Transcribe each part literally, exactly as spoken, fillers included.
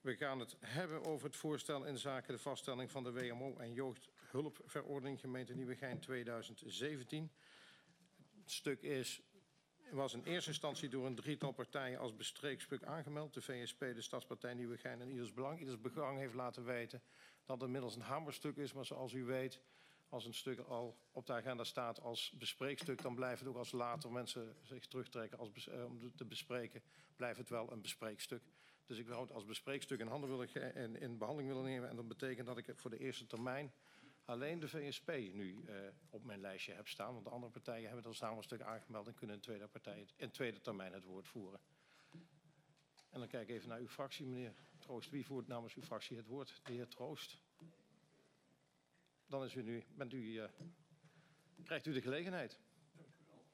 We gaan het hebben over het voorstel in zaken de vaststelling van de W M O en jeugdhulpverordening gemeente Nieuwegein tweeduizend zeventien. Het stuk is, was in eerste instantie door een drietal partijen als bespreekstuk aangemeld. De V S P, de Stadspartij Nieuwegein en Ieders Belang. Ieders Belang heeft laten weten dat het inmiddels een hamerstuk is. Maar zoals u weet, als een stuk al op de agenda staat als bespreekstuk, dan blijft het ook als later mensen zich terugtrekken als uh, om te bespreken, blijft het wel een bespreekstuk. Dus ik wil het als bespreekstuk in handen willen in, in behandeling willen nemen. En dat betekent dat ik voor de eerste termijn alleen de V S P nu uh, op mijn lijstje heb staan. Want de andere partijen hebben dat samen een stuk aangemeld en kunnen in tweede, partij, in tweede termijn het woord voeren. En dan kijk ik even naar uw fractie, meneer Troost. Wie voert namens uw fractie het woord? De heer Troost. Dan is u nu, bent u, uh, krijgt u de gelegenheid. Dank u wel.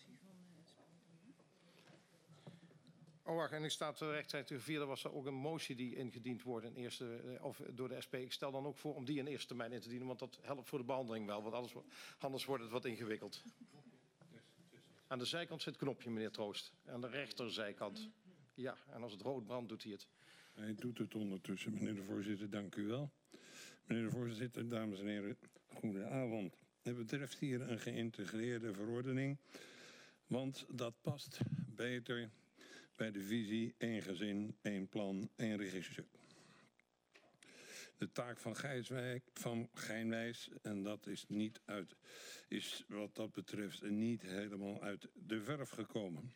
Oh, wacht, en ik sta terecht, u vierde was er ook een motie die ingediend wordt in eerste, of door de S P. Ik stel dan ook voor om die in eerste termijn in te dienen, want dat helpt voor de behandeling wel, want anders, anders wordt het wat ingewikkeld. Aan de zijkant zit het knopje, meneer Troost. Aan de rechterzijkant. Ja, en als het rood brandt, doet hij het. Hij doet het ondertussen, meneer de voorzitter. Dank u wel. Meneer de voorzitter, dames en heren, goedenavond. Het betreft hier een geïntegreerde verordening, want dat past beter bij de visie één gezin, één plan, één regisseur. De taak van Gijswijk, van Gijnwijs, en dat is, niet uit, is wat dat betreft niet helemaal uit de verf gekomen.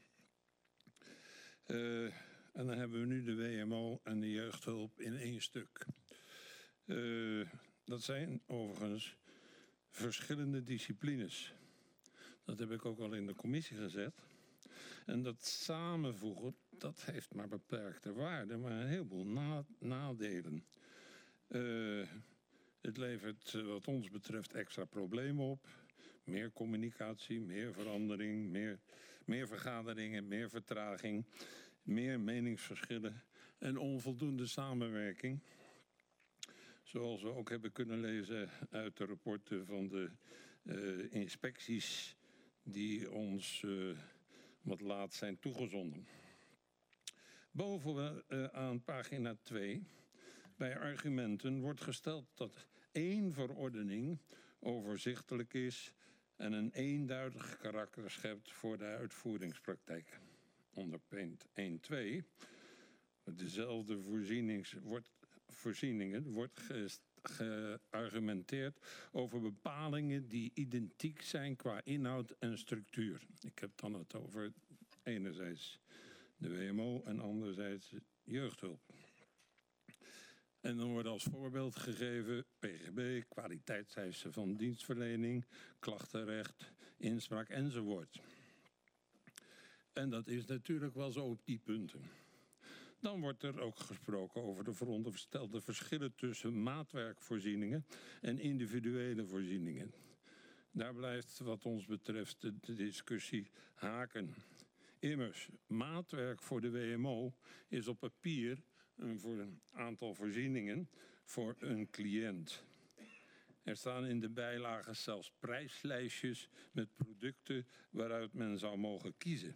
Uh, en dan hebben we nu de W M O en de jeugdhulp in één stuk. Uh, dat zijn overigens verschillende disciplines. Dat heb ik ook al in de commissie gezet. En dat samenvoegen, dat heeft maar beperkte waarde, maar een heleboel na nadelen. Uh, het levert wat ons betreft extra problemen op. Meer communicatie, meer verandering, meer, meer vergaderingen, meer vertraging, meer meningsverschillen en onvoldoende samenwerking. Zoals we ook hebben kunnen lezen uit de rapporten van de uh, inspecties die ons uh, wat laat zijn toegezonden. Boven we uh, aan pagina twee, bij argumenten, wordt gesteld dat één verordening overzichtelijk is en een eenduidig karakter schept voor de uitvoeringspraktijk. Onder punt één punt twee, dezelfde voorzienings, wordt, voorzieningen wordt gest, geargumenteerd over bepalingen die identiek zijn qua inhoud en structuur. Ik heb dan het over enerzijds de W M O en anderzijds jeugdhulp. En dan wordt als voorbeeld gegeven P G B, kwaliteitseisen van dienstverlening, klachtenrecht, inspraak enzovoort. En dat is natuurlijk wel zo op die punten. Dan wordt er ook gesproken over de veronderstelde verschillen tussen maatwerkvoorzieningen en individuele voorzieningen. Daar blijft wat ons betreft de, de discussie haken. Immers, maatwerk voor de W M O is op papier een voor een aantal voorzieningen voor een cliënt. Er staan in de bijlagen zelfs prijslijstjes met producten waaruit men zou mogen kiezen.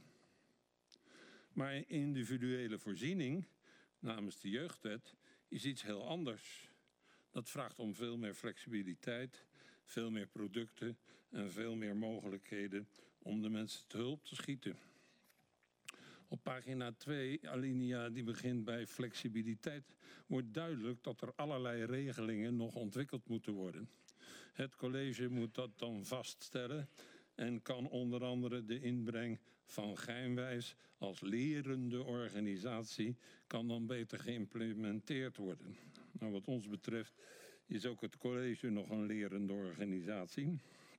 Maar een individuele voorziening, namens de jeugdwet, is iets heel anders. Dat vraagt om veel meer flexibiliteit, veel meer producten en veel meer mogelijkheden om de mensen te hulp te schieten. Op pagina twee, alinea die begint bij flexibiliteit, wordt duidelijk dat er allerlei regelingen nog ontwikkeld moeten worden. Het college moet dat dan vaststellen en kan onder andere de inbreng van Gijnwijs als lerende organisatie kan dan beter geïmplementeerd worden. Nou, wat ons betreft is ook het college nog een lerende organisatie.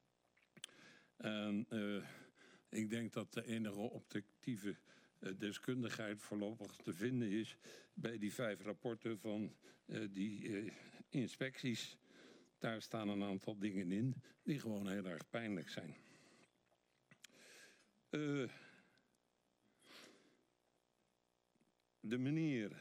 En uh, ik denk dat de enige objectieve uh, deskundigheid voorlopig te vinden is bij die vijf rapporten van uh, die uh, inspecties. Daar staan een aantal dingen in die gewoon heel erg pijnlijk zijn. Uh, de manier,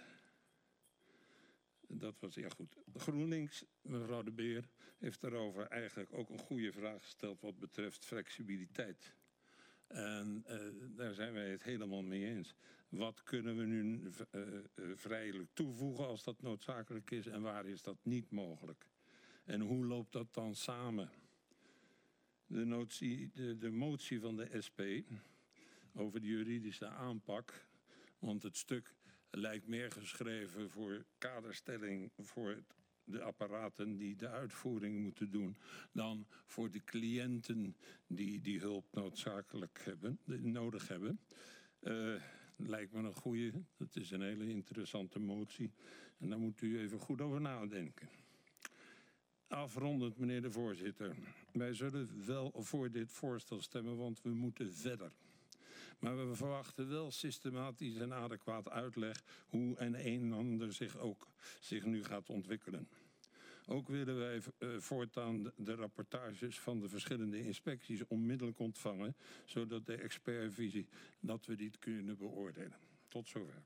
dat was ja goed. GroenLinks, mevrouw De Beer, heeft daarover eigenlijk ook een goede vraag gesteld wat betreft flexibiliteit. En uh, daar zijn wij het helemaal mee eens. Wat kunnen we nu uh, uh, vrijelijk toevoegen als dat noodzakelijk is en waar is dat niet mogelijk? En hoe loopt dat dan samen? De, notie, de, de motie van de S P over de juridische aanpak, want het stuk lijkt meer geschreven voor kaderstelling voor de apparaten die de uitvoering moeten doen, dan voor de cliënten die die hulp noodzakelijk hebben, nodig hebben. Uh, lijkt me een goede, dat is een hele interessante motie. En daar moet u even goed over nadenken. Afrondend, meneer de voorzitter. Wij zullen wel voor dit voorstel stemmen, want we moeten verder. Maar we verwachten wel systematisch en adequaat uitleg hoe en een en ander zich ook zich nu gaat ontwikkelen. Ook willen wij uh, voortaan de, de rapportages van de verschillende inspecties onmiddellijk ontvangen, zodat de expertvisie, dat we dit kunnen beoordelen. Tot zover.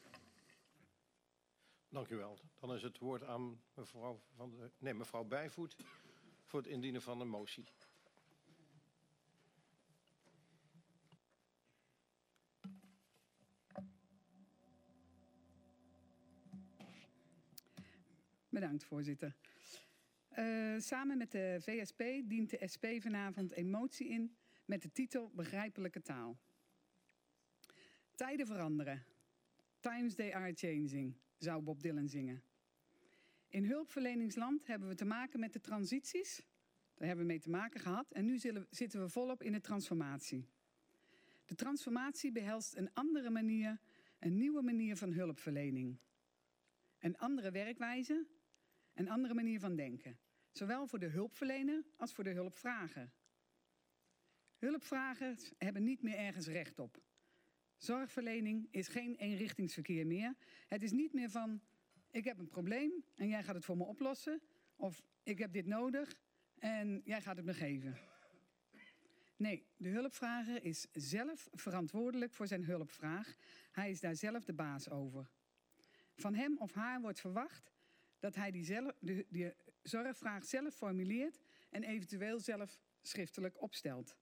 Dank u wel. Dan is het woord aan mevrouw, van de, nee, mevrouw Bijvoet voor het indienen van een motie. Bedankt, voorzitter. Uh, samen met de V S P dient de S P vanavond een motie in met de titel Begrijpelijke taal. Tijden veranderen. Times they are changing, zou Bob Dylan zingen. In hulpverleningsland hebben we te maken met de transities. Daar hebben we mee te maken gehad en nu zitten we volop in de transformatie. De transformatie behelst een andere manier, een nieuwe manier van hulpverlening. Een andere werkwijze, een andere manier van denken. Zowel voor de hulpverlener als voor de hulpvrager. Hulpvragers hebben niet meer ergens recht op. Zorgverlening is geen eenrichtingsverkeer meer. Het is niet meer van, ik heb een probleem en jij gaat het voor me oplossen. Of ik heb dit nodig en jij gaat het me geven. Nee, de hulpvrager is zelf verantwoordelijk voor zijn hulpvraag. Hij is daar zelf de baas over. Van hem of haar wordt verwacht dat hij die, zelf, de, die zorgvraag zelf formuleert en eventueel zelf schriftelijk opstelt.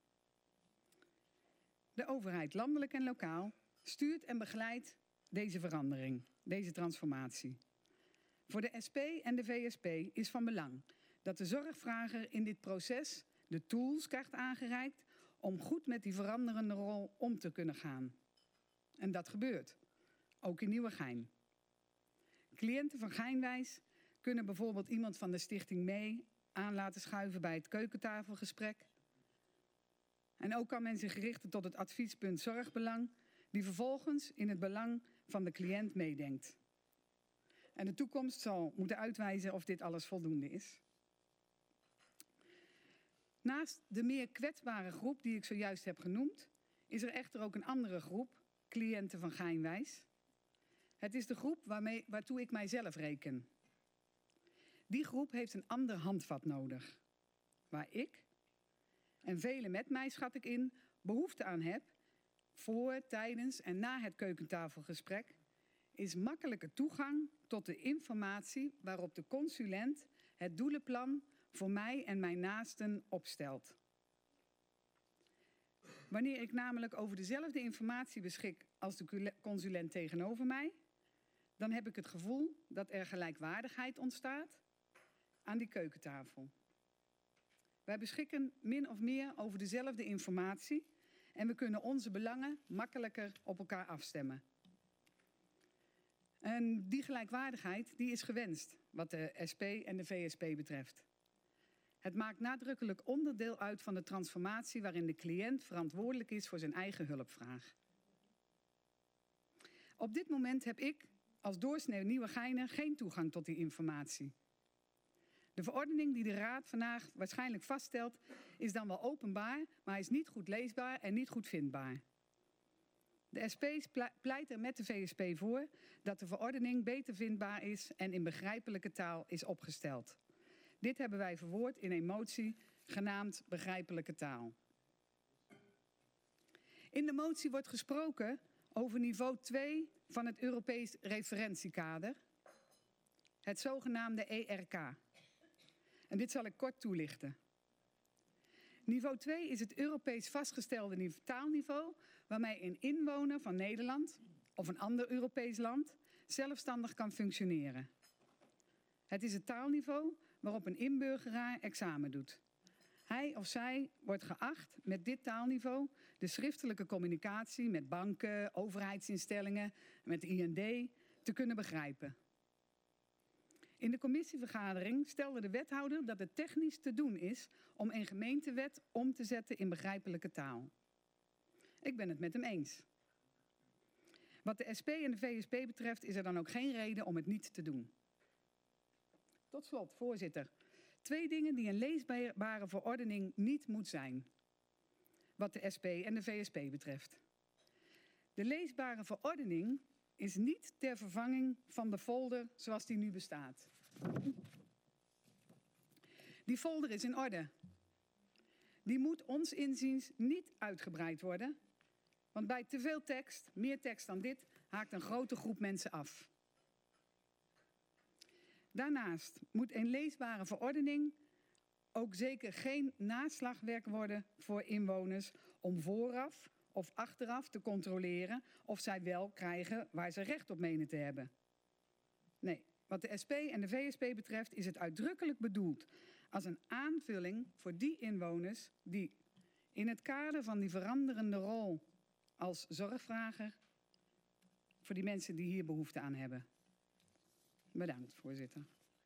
De overheid, landelijk en lokaal, stuurt en begeleidt deze verandering, deze transformatie. Voor de S P en de V S P is van belang dat de zorgvrager in dit proces de tools krijgt aangereikt om goed met die veranderende rol om te kunnen gaan. En dat gebeurt, ook in Nieuwegein. Cliënten van Geinwijs kunnen bijvoorbeeld iemand van de stichting mee aan laten schuiven bij het keukentafelgesprek. En ook kan men zich richten tot het adviespunt zorgbelang, die vervolgens in het belang van de cliënt meedenkt. En de toekomst zal moeten uitwijzen of dit alles voldoende is. Naast de meer kwetsbare groep die ik zojuist heb genoemd, is er echter ook een andere groep, cliënten van Geinwijs. Het is de groep waarmee, waartoe ik mijzelf reken. Die groep heeft een ander handvat nodig. Waar ik, en velen met mij schat ik in, behoefte aan heb, voor, tijdens en na het keukentafelgesprek, is makkelijke toegang tot de informatie waarop de consulent het doelenplan voor mij en mijn naasten opstelt. Wanneer ik namelijk over dezelfde informatie beschik als de consulent tegenover mij, dan heb ik het gevoel dat er gelijkwaardigheid ontstaat aan die keukentafel. Wij beschikken min of meer over dezelfde informatie en we kunnen onze belangen makkelijker op elkaar afstemmen. En die gelijkwaardigheid die is gewenst wat de S P en de V S P betreft. Het maakt nadrukkelijk onderdeel uit van de transformatie waarin de cliënt verantwoordelijk is voor zijn eigen hulpvraag. Op dit moment heb ik als doorsnee Nieuwegeiner geen toegang tot die informatie. De verordening die de Raad vandaag waarschijnlijk vaststelt is dan wel openbaar, maar hij is niet goed leesbaar en niet goed vindbaar. De S P pleit er met de V S P voor dat de verordening beter vindbaar is en in begrijpelijke taal is opgesteld. Dit hebben wij verwoord in een motie genaamd Begrijpelijke taal. In de motie wordt gesproken over niveau twee van het Europees referentiekader, het zogenaamde E R K. En dit zal ik kort toelichten. Niveau twee is het Europees vastgestelde taalniveau waarmee een inwoner van Nederland of een ander Europees land zelfstandig kan functioneren. Het is het taalniveau waarop een inburgeraar examen doet. Hij of zij wordt geacht met dit taalniveau de schriftelijke communicatie met banken, overheidsinstellingen, met de I N D te kunnen begrijpen. In de commissievergadering stelde de wethouder dat het technisch te doen is om een gemeentewet om te zetten in begrijpelijke taal. Ik ben het met hem eens. Wat de S P en de V S P betreft is er dan ook geen reden om het niet te doen. Tot slot, voorzitter. Twee dingen die een leesbare verordening niet moet zijn. Wat de S P en de V S P betreft. De leesbare verordening is niet ter vervanging van de folder zoals die nu bestaat. Die folder is in orde. Die moet ons inziens niet uitgebreid worden, want bij te veel tekst, meer tekst dan dit, haakt een grote groep mensen af. Daarnaast moet een leesbare verordening ook zeker geen naslagwerk worden voor inwoners om vooraf of achteraf te controleren of zij wel krijgen waar ze recht op menen te hebben. Nee, wat de S P en de V S P betreft is het uitdrukkelijk bedoeld als een aanvulling voor die inwoners die in het kader van die veranderende rol als zorgvrager voor die mensen die hier behoefte aan hebben. Bedankt, voorzitter.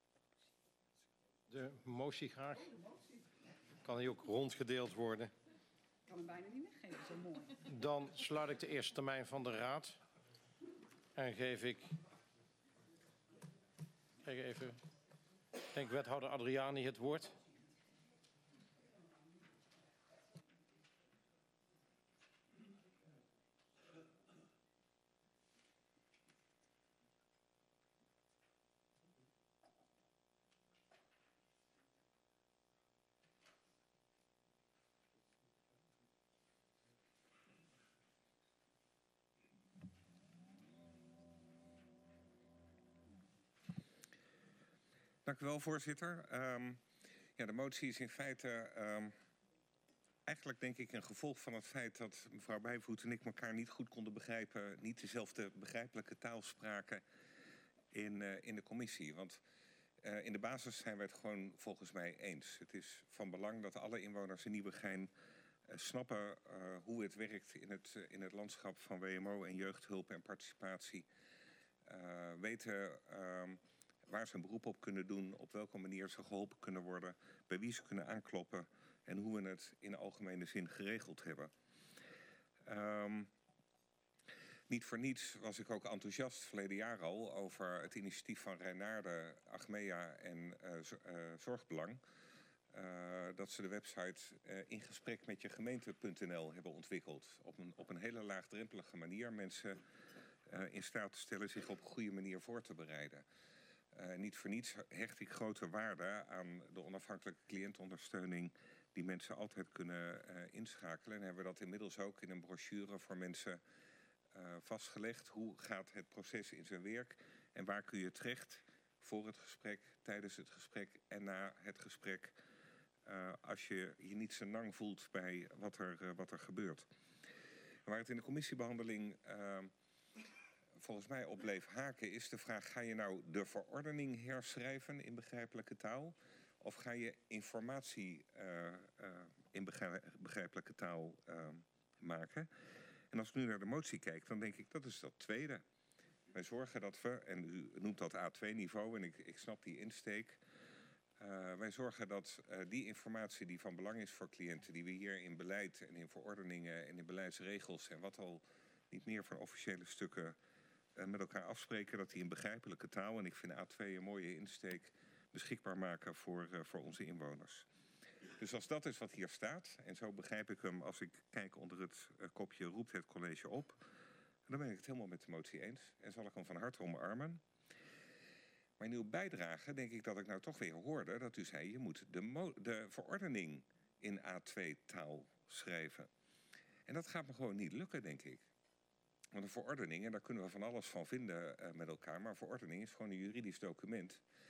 De motie graag. Kan die ook rondgedeeld worden? Ik kan hem bijna niet weggeven, zo mooi. Dan sluit ik de eerste termijn van de raad. En geef ik... Kijk even... Ik denk wethouder Adriani het woord. Dank u wel, voorzitter. Um, ja, de motie is in feite um, eigenlijk denk ik een gevolg van het feit dat mevrouw Bijvoet en ik elkaar niet goed konden begrijpen, niet dezelfde begrijpelijke taal spraken in, uh, in de commissie. Want uh, in de basis zijn we het gewoon volgens mij eens. Het is van belang dat alle inwoners in Nieuwegein uh, snappen uh, hoe het werkt in het, uh, in het landschap van W M O en jeugdhulp en participatie. Uh, weten... Um, waar ze een beroep op kunnen doen, op welke manier ze geholpen kunnen worden, bij wie ze kunnen aankloppen en hoe we het in algemene zin geregeld hebben. Um, niet voor niets was ik ook enthousiast verleden jaar al over het initiatief van Reinaarde, Achmea en uh, uh, Zorgbelang. Uh, dat ze de website uh, in gesprek met je gemeente punt n l hebben ontwikkeld. Op een, op een hele laagdrempelige manier mensen uh, in staat te stellen zich op een goede manier voor te bereiden. Uh, niet voor niets hecht ik grote waarde aan de onafhankelijke cliëntondersteuning die mensen altijd kunnen uh, inschakelen. En hebben we dat inmiddels ook in een brochure voor mensen uh, vastgelegd. Hoe gaat het proces in zijn werk en waar kun je terecht voor het gesprek, tijdens het gesprek en na het gesprek, uh, als je je niet zo lang voelt bij wat er, uh, wat er gebeurt. Waar het in de commissiebehandeling uh, volgens mij op bleef haken is de vraag: ga je nou de verordening herschrijven in begrijpelijke taal? Of ga je informatie uh, uh, in begrijpelijke taal uh, maken? En als ik nu naar de motie kijk, dan denk ik dat is dat tweede. Wij zorgen dat we, en u noemt dat A twee niveau en ik, ik snap die insteek. Uh, wij zorgen dat uh, die informatie die van belang is voor cliënten, die we hier in beleid en in verordeningen en in beleidsregels en wat al niet meer van officiële stukken met elkaar afspreken, dat die in begrijpelijke taal, en ik vind A twee een mooie insteek, beschikbaar maken voor, uh, voor onze inwoners. Dus als dat is wat hier staat, en zo begrijp ik hem als ik kijk onder het uh, kopje roept het college op, dan ben ik het helemaal met de motie eens en zal ik hem van harte omarmen. Maar in uw bijdrage denk ik dat ik nou toch weer hoorde dat u zei, je moet de, mo- de verordening in A twee taal schrijven. En dat gaat me gewoon niet lukken, denk ik. Want een verordening, en daar kunnen we van alles van vinden uh, met elkaar, maar een verordening is gewoon een juridisch document.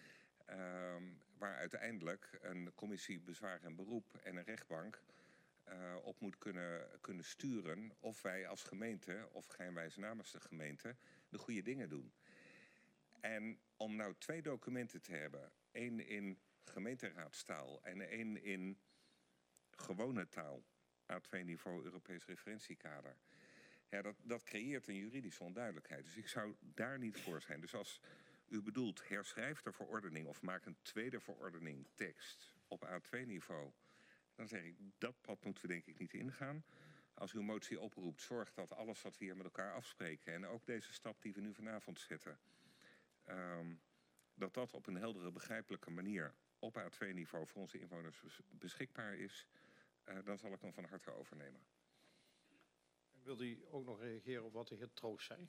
Uh, waar uiteindelijk een commissie bezwaar en beroep en een rechtbank uh, op moet kunnen, kunnen sturen of wij als gemeente, of geinwijze namens de gemeente, de goede dingen doen. En om nou twee documenten te hebben, één in gemeenteraadstaal en één in gewone taal, A twee niveau Europees referentiekader, ja, dat, dat creëert een juridische onduidelijkheid. Dus ik zou daar niet voor zijn. Dus als u bedoelt, herschrijf de verordening of maak een tweede verordening tekst op A twee niveau, dan zeg ik, dat pad moeten we denk ik niet ingaan. Als uw motie oproept, zorg dat alles wat we hier met elkaar afspreken en ook deze stap die we nu vanavond zetten, um, dat dat op een heldere, begrijpelijke manier op A twee niveau voor onze inwoners beschikbaar is, uh, dan zal ik hem van harte overnemen. Wil u ook nog reageren op wat de heer Troost zei?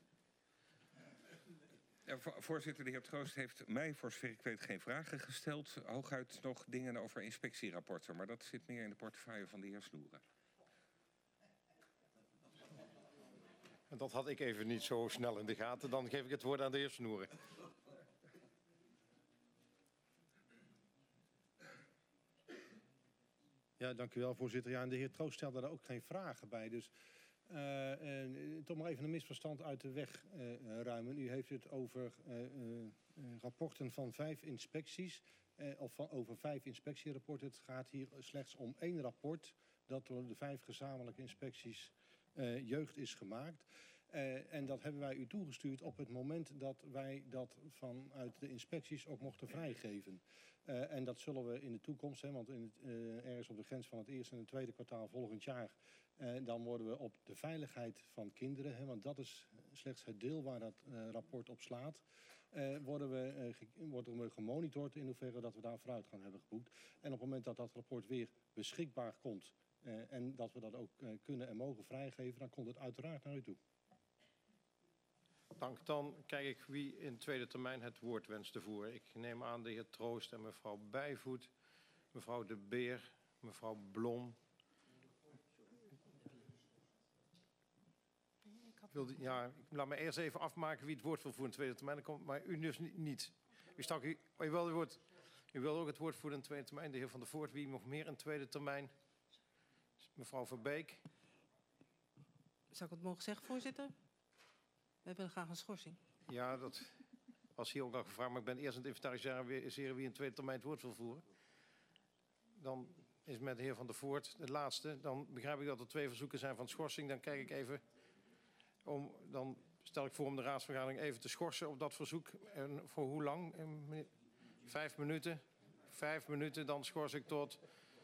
Ja, voorzitter, de heer Troost heeft mij voor zover ik weet geen vragen gesteld. Hooguit nog dingen over inspectierapporten, maar dat zit meer in de portefeuille van de heer Snoeren. En dat had ik even niet zo snel in de gaten. Dan geef ik het woord aan de heer Snoeren. Ja, dank u wel, voorzitter. Ja, en de heer Troost stelde daar ook geen vragen bij. Dus uh, uh, toch maar even een misverstand uit de weg uh, ruimen. U heeft het over uh, uh, rapporten van vijf inspecties, uh, of van, over vijf inspectierapporten. Het gaat hier slechts om één rapport dat door de vijf gezamenlijke inspecties uh, jeugd is gemaakt. Uh, en dat hebben wij u toegestuurd op het moment dat wij dat vanuit de inspecties ook mochten vrijgeven. Uh, en dat zullen we in de toekomst, hè, want in het, uh, ergens op de grens van het eerste en het tweede kwartaal volgend jaar, uh, dan worden we op de veiligheid van kinderen, hè, want dat is slechts het deel waar dat uh, rapport op slaat, uh, worden we, uh, ge worden we gemonitord in hoeverre dat we daar vooruitgang hebben geboekt. En op het moment dat dat rapport weer beschikbaar komt uh, en dat we dat ook uh, kunnen en mogen vrijgeven, dan komt het uiteraard naar u toe. Dank. Dan kijk ik wie in tweede termijn het woord wenst te voeren. Ik neem aan de heer Troost en mevrouw Bijvoet, mevrouw De Beer, mevrouw Blom. Wil die, ja, laat me eerst even afmaken wie het woord wil voeren in tweede termijn. Dan komt, maar u dus niet. U, stak, u, u, wil, u, wordt, u wil ook het woord voeren in tweede termijn. De heer Van der Voort, wie nog meer in tweede termijn? Mevrouw Verbeek. Zou ik het mogen zeggen, voorzitter? We willen graag een schorsing. Ja, dat was hier ook al gevraagd, maar ik ben eerst aan het inventariseren wie in tweede termijn het woord wil voeren. Dan is met de heer Van der Voort de laatste. Dan begrijp ik dat er twee verzoeken zijn van schorsing. Dan kijk ik even om, dan stel ik voor om de raadsvergadering even te schorsen op dat verzoek. En voor hoe lang? Vijf minuten. Vijf minuten, dan schors ik tot,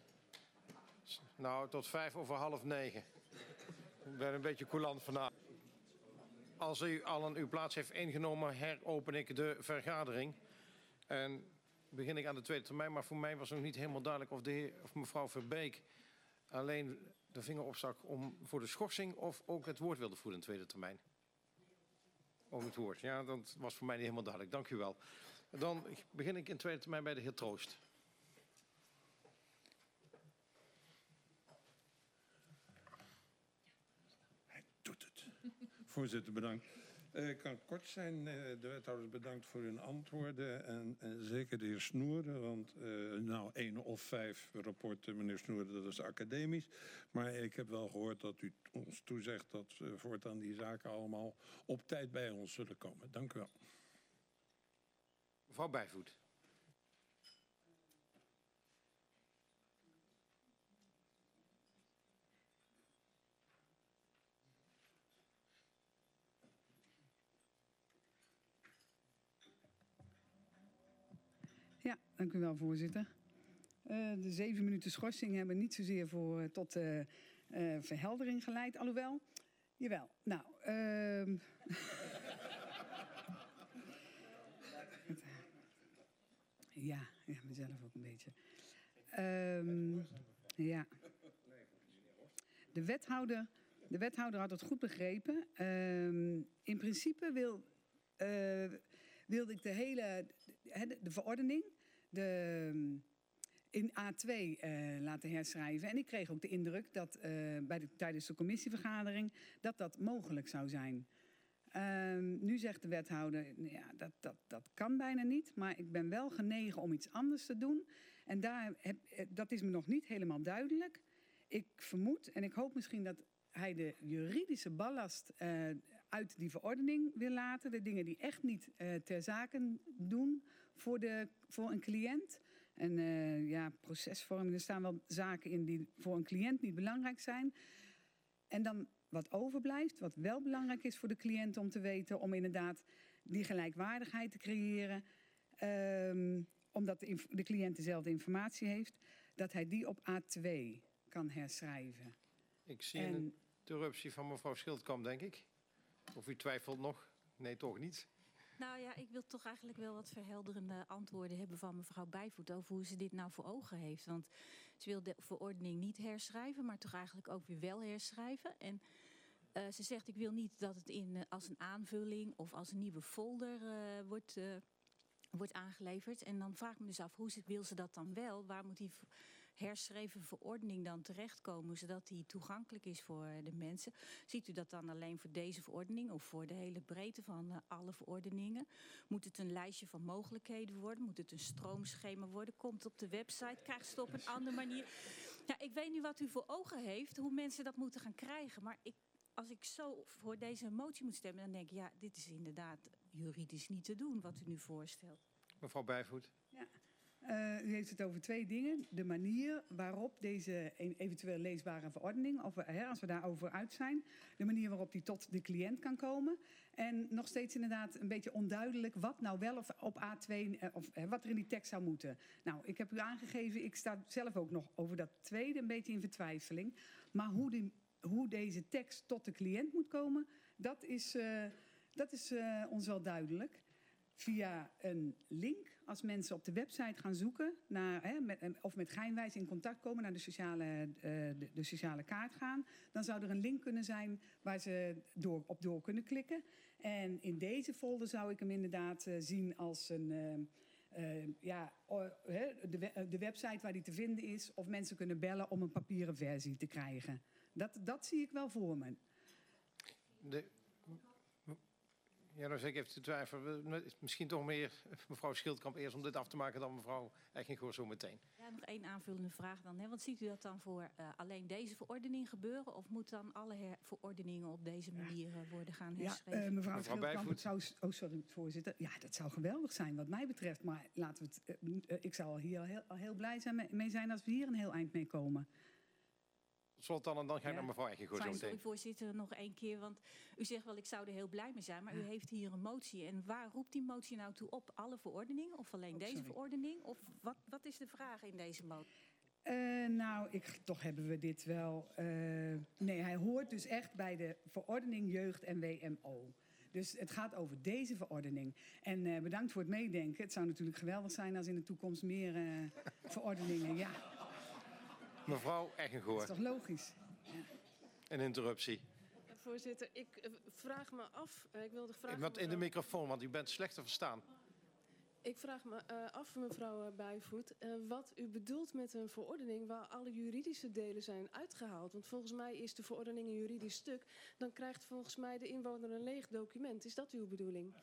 nou, tot vijf over half negen. Ik ben een beetje coulant vanavond. Als u allen uw plaats heeft ingenomen, heropen ik de vergadering. En begin ik aan de tweede termijn. Maar voor mij was nog niet helemaal duidelijk of, de heer, of mevrouw Verbeek alleen de vinger opstak om voor de schorsing of ook het woord wilde voeren in de tweede termijn. Ook het woord. Ja, dat was voor mij niet helemaal duidelijk. Dank u wel. Dan begin ik in tweede termijn bij de heer Troost. Voorzitter, bedankt. Uh, ik kan kort zijn. Uh, de wethouders bedankt voor hun antwoorden. En, en zeker de heer Snoeren. Want uh, nou, één of vijf rapporten, meneer Snoeren, dat is academisch. Maar ik heb wel gehoord dat u ons toezegt dat uh, voortaan die zaken allemaal op tijd bij ons zullen komen. Dank u wel. Mevrouw Bijvoet. Ja, dank u wel, voorzitter. Uh, de zeven minuten schorsing hebben niet zozeer voor, uh, tot uh, uh, verheldering geleid, alhoewel. Jawel, nou... Uh... ja, ja, mezelf ook een beetje. Um, ja. De wethouder, de wethouder had het goed begrepen. Um, in principe wil... Uh, wilde ik de hele de, de verordening de, in A twee uh, laten herschrijven. En ik kreeg ook de indruk dat uh, bij de, tijdens de commissievergadering dat dat mogelijk zou zijn. Ehm, nu zegt de wethouder, nou ja, dat, dat, dat kan bijna niet. Maar ik ben wel genegen om iets anders te doen. En daar heb, dat is me nog niet helemaal duidelijk. Ik vermoed en ik hoop misschien dat hij de juridische ballast uh, uit die verordening wil laten. De dingen die echt niet uh, ter zake doen voor, de, voor een cliënt. En uh, ja, procesvorming, er staan wel zaken in die voor een cliënt niet belangrijk zijn. En dan wat overblijft, wat wel belangrijk is voor de cliënt om te weten, om inderdaad die gelijkwaardigheid te creëren. Um, omdat de, de cliënt dezelfde informatie heeft, dat hij die op A twee kan herschrijven. Ik zie En, een interruptie van mevrouw Schildkamp, denk ik. Of u twijfelt nog? Nee, toch niet? Nou ja, ik wil toch eigenlijk wel wat verhelderende antwoorden hebben van mevrouw Bijvoet over hoe ze dit nou voor ogen heeft. Want ze wil de verordening niet herschrijven, maar toch eigenlijk ook weer wel herschrijven. En uh, ze zegt, ik wil niet dat het in, uh, als een aanvulling of als een nieuwe folder uh, wordt, uh, wordt aangeleverd. En dan vraag ik me dus af, hoe wil ze dat dan wel? Waar moet die herschreven verordening dan terechtkomen, zodat die toegankelijk is voor de mensen? Ziet u dat dan alleen voor deze verordening of voor de hele breedte van uh, alle verordeningen? Moet het een lijstje van mogelijkheden worden? Moet het een stroomschema worden? Komt het op de website? Krijgt ze het op een andere manier? Ja, ik weet niet wat u voor ogen heeft, hoe mensen dat moeten gaan krijgen, maar ik, als ik zo voor deze motie moet stemmen, dan denk ik, ja, dit is inderdaad juridisch niet te doen wat u nu voorstelt. Mevrouw Bijvoet. Ja. Uh, u heeft het over twee dingen. De manier waarop deze eventueel leesbare verordening, of, hè, als we daarover uit zijn, de manier waarop die tot de cliënt kan komen. En nog steeds inderdaad een beetje onduidelijk wat nou wel of op A twee, of hè, wat er in die tekst zou moeten. Nou, ik heb u aangegeven, ik sta zelf ook nog over dat tweede een beetje in vertwijfeling. Maar hoe, die, hoe deze tekst tot de cliënt moet komen, dat is, uh, dat is uh, ons wel duidelijk. Via een link, als mensen op de website gaan zoeken, naar, hè, met, of met Geinwijs in contact komen, naar de sociale, uh, de, de sociale kaart gaan, dan zou er een link kunnen zijn waar ze door, op door kunnen klikken. En in deze folder zou ik hem inderdaad uh, zien als een, uh, uh, ja, uh, de, de website waar die te vinden is, of mensen kunnen bellen om een papieren versie te krijgen. Dat, dat zie ik wel voor me. De... Ja, dan zeg ik even te twijfelen. Misschien toch meer mevrouw Schildkamp eerst om dit af te maken dan mevrouw Eggengoor zo meteen. Ja, nog één aanvullende vraag dan. Hè? Want ziet u dat dan voor uh, alleen deze verordening gebeuren? Of moet dan alle her- verordeningen op deze manier uh, worden gaan herschreven? Ja, uh, mevrouw, mevrouw Schildkamp, het zou, oh, sorry, voorzitter. Ja, dat zou geweldig zijn wat mij betreft. Maar laten we het, uh, uh, ik zou hier al heel, al heel blij zijn mee zijn als we hier een heel eind mee komen. Slot dan en dan ga ik Ja. naar mevrouw Eggengoor zo Fijn, meteen. sorry voorzitter, nog één keer. Want u zegt wel, ik zou er heel blij mee zijn. Maar u heeft hier een motie. En waar roept die motie nou toe op? Alle verordeningen? Of alleen Oh, deze sorry. verordening? Of wat, wat is de vraag in deze motie? Uh, nou, ik, toch hebben we dit wel... Uh, nee, hij hoort dus echt bij de verordening jeugd en W M O. Dus het gaat over deze verordening. En uh, bedankt voor het meedenken. Het zou natuurlijk geweldig zijn als in de toekomst meer uh, verordeningen... Ja, Mevrouw dat Eggengoor, is toch logisch? een interruptie. Voorzitter, ik uh, vraag me af... Uh, ik wilde vragen Want in de mevrouw, microfoon, want u bent slecht te verstaan. ik vraag me uh, af, mevrouw uh, Bijvoet... Uh, wat u bedoelt met een verordening... waar alle juridische delen zijn uitgehaald. Want volgens mij is de verordening een juridisch stuk. Dan krijgt volgens mij de inwoner een leeg document. Is dat uw bedoeling?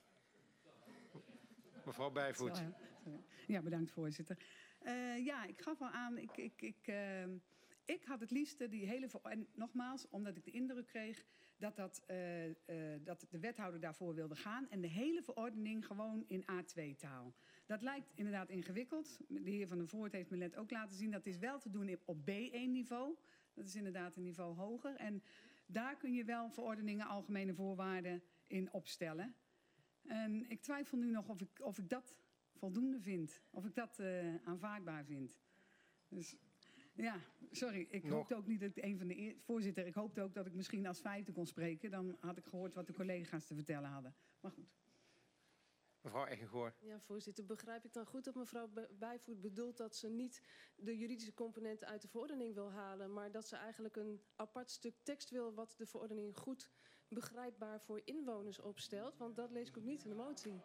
Mevrouw Bijvoet. Zo, ja. Ja, bedankt voorzitter. Uh, ja, ik gaf al aan, ik, ik, ik, uh, ik had het liefste die hele... ver- En nogmaals, omdat ik de indruk kreeg dat, dat, uh, uh, dat de wethouder daarvoor wilde gaan... en de hele verordening gewoon in A twee taal. Dat lijkt inderdaad ingewikkeld. De heer Van der Voort heeft me net ook laten zien... dat is wel te doen op B één niveau. Dat is inderdaad een niveau hoger. En daar kun je wel verordeningen, algemene voorwaarden in opstellen. En ik twijfel nu nog of ik, of ik dat... voldoende vind. Of ik dat uh, aanvaardbaar vind. Dus ja, sorry. Ik Nog. hoopte ook niet dat ik een van de eer... Voorzitter, ik hoopte ook dat ik misschien als vijfde kon spreken. Dan had ik gehoord wat de collega's te vertellen hadden. Maar goed. Mevrouw Eggengoor. Ja, voorzitter. Begrijp ik dan goed dat mevrouw Bijvoet bedoelt... dat ze niet de juridische componenten uit de verordening wil halen... maar dat ze eigenlijk een apart stuk tekst wil... wat de verordening goed begrijpbaar voor inwoners opstelt? Want dat lees ik ook niet in de motie.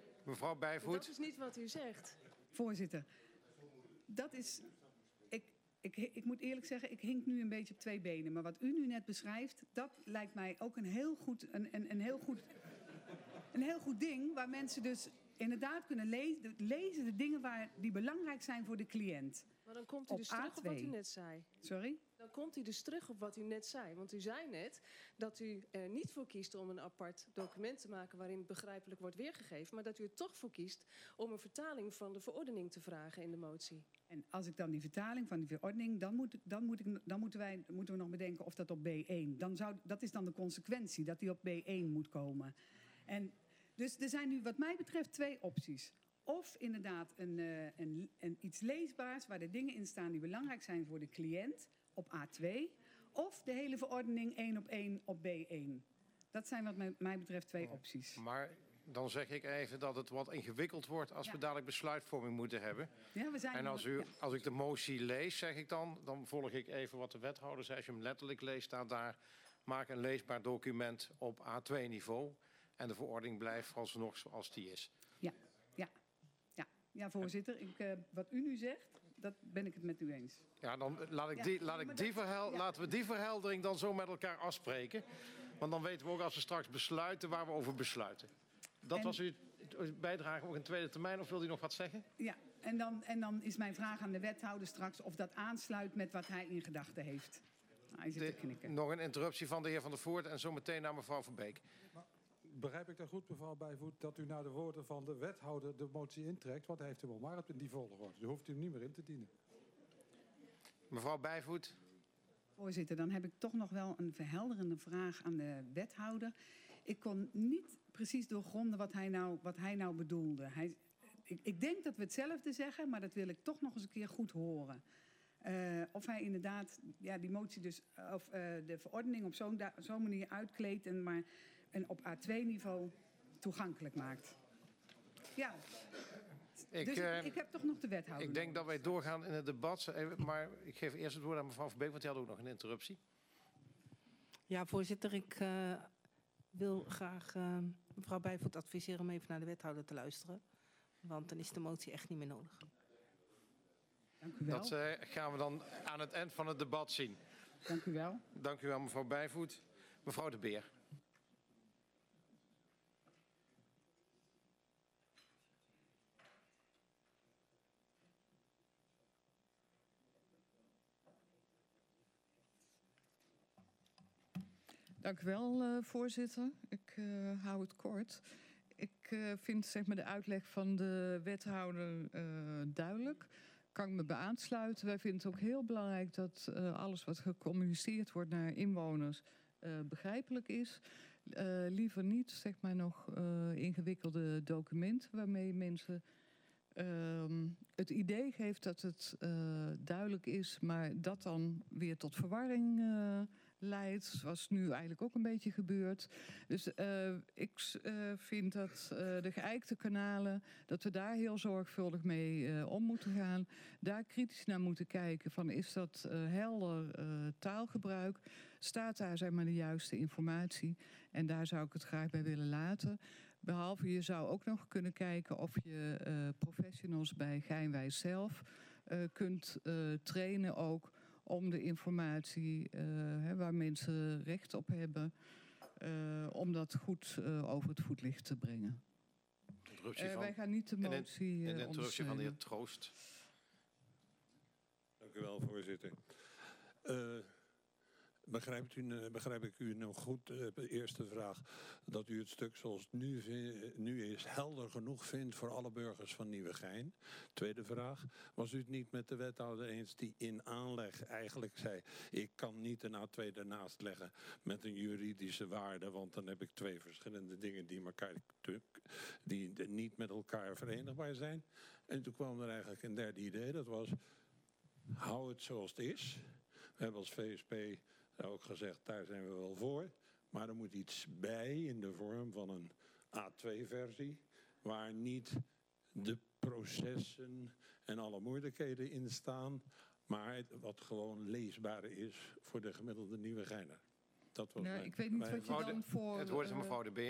Mevrouw Bijvoet. Dat is niet wat u zegt. Voorzitter, dat is... Ik, ik, ik moet eerlijk zeggen, ik hink nu een beetje op twee benen. Maar wat u nu net beschrijft, dat lijkt mij ook een heel goed, een, een, een heel goed, een heel goed ding. Waar mensen dus inderdaad kunnen lezen, lezen de dingen waar, die belangrijk zijn voor de cliënt. Maar dan komt u Op dus terug A op wat u twee. net zei. Sorry? Dan komt u dus terug op wat u net zei. Want u zei net dat u er niet voor kiest om een apart document te maken waarin het begrijpelijk wordt weergegeven. Maar dat u er toch voor kiest om een vertaling van de verordening te vragen in de motie. En als ik dan die vertaling van die verordening, dan, moet, dan, moet ik, dan moeten, wij, moeten we nog bedenken of dat op B één. Dan zou, dat is dan de consequentie, dat die op B één moet komen. En dus er zijn nu wat mij betreft twee opties. Of inderdaad een, uh, een, een iets leesbaars waar de dingen in staan die belangrijk zijn voor de cliënt op A twee. Of de hele verordening één op één op B één. Dat zijn wat mij, mij betreft twee opties. Maar dan zeg ik even dat het wat ingewikkeld wordt als Ja. we dadelijk besluitvorming moeten hebben. Ja, we zijn En nu- als, u, ja. als ik de motie lees, zeg ik dan, dan volg ik even wat de wethouder zei. Als je hem letterlijk leest, staat daar, maak een leesbaar document op A twee niveau. En de verordening blijft vooralsnog zoals die is. Ja, ja, ja. ja voorzitter, ik, uh, wat u nu zegt, dat ben ik het met u eens. Ja, dan laat ik Ja, die, laat maar ik dat- die verhel, ja. laten we die verheldering dan zo met elkaar afspreken. Want dan weten we ook als we straks besluiten waar we over besluiten. Dat En- was uw uw bijdrage ook in tweede termijn, of wil u nog wat zeggen? Ja, en dan, en dan is mijn vraag aan de wethouder straks of dat aansluit met wat hij in gedachten heeft. Nou, hij zit te De, knikken. nog een interruptie van de heer Van der Voort en zo meteen naar mevrouw Verbeek. Begrijp ik dan goed, mevrouw Bijvoet, dat u naar de woorden van de wethouder de motie intrekt? Want hij heeft hem al maar in die volgorde. Dan hoeft u hem niet meer in te dienen. Mevrouw Bijvoet. Voorzitter, dan heb ik toch nog wel een verhelderende vraag aan de wethouder. Ik kon niet precies doorgronden wat hij nou, wat hij nou bedoelde. Hij, ik, ik denk dat we hetzelfde zeggen, maar dat wil ik toch nog eens een keer goed horen. Uh, of hij inderdaad ja, die motie dus, of uh, de verordening op zo'n zo'n manier uitkleedt en maar en op A twee niveau toegankelijk maakt. Ja. Ik, dus uh, ik, ik heb toch nog de wethouder. Ik denk dat wij doorgaan in het debat. Maar ik geef eerst het woord aan mevrouw Verbeek, want die had ook nog een interruptie. Ja, voorzitter, ik uh, wil graag uh, mevrouw Bijvoet adviseren om even naar de wethouder te luisteren. Want dan is de motie echt niet meer nodig. Dank u wel. Dat uh, gaan we dan aan het eind van het debat zien. Dank u wel. Dank u wel, mevrouw Bijvoet. Mevrouw De Beer. Dank u wel, uh, voorzitter. Ik uh, hou het kort. Ik uh, vind zeg maar, de uitleg van de wethouder uh, duidelijk. Kan ik me bij aansluiten. Wij vinden het ook heel belangrijk dat uh, alles wat gecommuniceerd wordt naar inwoners uh, begrijpelijk is. Uh, liever niet zeg maar, nog uh, ingewikkelde documenten waarmee mensen uh, het idee geeft dat het uh, duidelijk is, maar dat dan weer tot verwarring uh, leidt, zoals nu eigenlijk ook een beetje gebeurt. Dus uh, ik uh, vind dat uh, de geëikte kanalen, dat we daar heel zorgvuldig mee uh, om moeten gaan. Daar kritisch naar moeten kijken van is dat uh, helder uh, taalgebruik? Staat daar zeg maar de juiste informatie? En daar zou ik het graag bij willen laten. Behalve je zou ook nog kunnen kijken of je uh, professionals bij Geinwijs zelf uh, kunt uh, trainen ook om de informatie uh, hè, waar mensen recht op hebben, uh, om dat goed uh, over het voetlicht te brengen. Uh, wij gaan niet de motie uh, En de interruptie van de heer ondersteunen. Troost. Dank u wel, voorzitter. Uh, Begrijpt u, begrijp ik u nog goed, de eerste vraag, dat u het stuk zoals het nu, nu is helder genoeg vindt voor alle burgers van Nieuwegein? Tweede vraag, was u het niet met de wethouder eens die in aanleg eigenlijk zei, ik kan niet een A twee ernaast leggen met een juridische waarde, want dan heb ik twee verschillende dingen die, elkaar, die niet met elkaar verenigbaar zijn. En toen kwam er eigenlijk een derde idee, dat was, hou het zoals het is. We hebben als V S P ook gezegd, daar zijn we wel voor. Maar er moet iets bij in de vorm van een A twee versie... waar niet de processen en alle moeilijkheden in staan... maar wat gewoon leesbaar is voor de gemiddelde Nieuwegeiner. Dat was Nou, mijn, ik weet niet mijn, wat je dan voor... Het woord is aan uh, mevrouw De Beer.